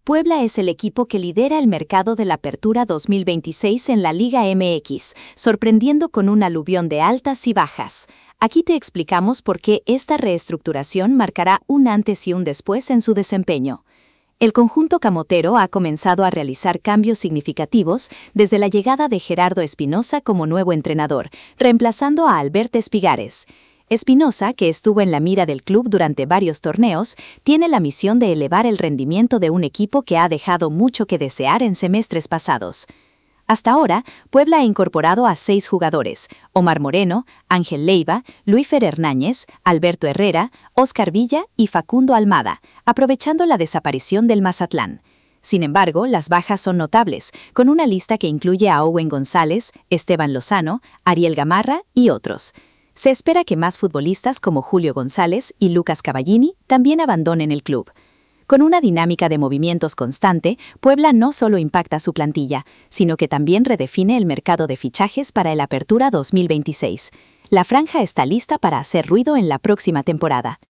Puebla es el equipo que lidera el mercado de la Apertura 2026 en la Liga MX, sorprendiendo con un aluvión de altas y bajas. Aquí te explicamos por qué esta reestructuración marcará un antes y un después en su desempeño. El conjunto camotero ha comenzado a realizar cambios significativos desde la llegada de Gerardo Espinoza como nuevo entrenador, reemplazando a Albert Espigares. Espinoza, que estuvo en la mira del club durante varios torneos, tiene la misión de elevar el rendimiento de un equipo que ha dejado mucho que desear en semestres pasados. Hasta ahora, Puebla ha incorporado a 6 jugadores: Omar Moreno, Ángel Leiva, Luífer Hernáñez, Alberto Herrera, Óscar Villa y Facundo Almada, aprovechando la desaparición del Mazatlán. Sin embargo, las bajas son notables, con una lista que incluye a Owen González, Esteban Lozano, Ariel Gamarra y otros. Se espera que más futbolistas como Julio González y Lucas Cavallini también abandonen el club. Con una dinámica de movimientos constante, Puebla no solo impacta su plantilla, sino que también redefine el mercado de fichajes para el Apertura 2026. La franja está lista para hacer ruido en la próxima temporada.